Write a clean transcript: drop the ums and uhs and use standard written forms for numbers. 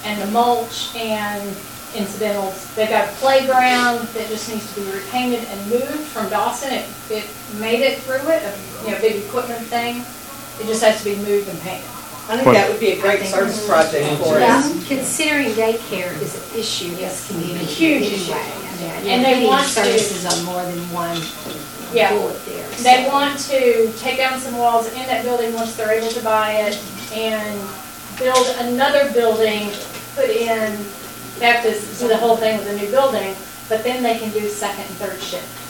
and the mulch and incidentals. They've got a playground that just needs to be repainted and moved from Dawson. It made it through it, a big equipment thing. It just has to be moved and painted. I think that would be a great service project for us. Considering daycare is an issue in this community. Huge issue. And they want services on more than one bullet there. They want to take down some walls in that building once they're able to buy it and build another building, put in, they have to do the whole thing with a new building, but then they can do second and third shift.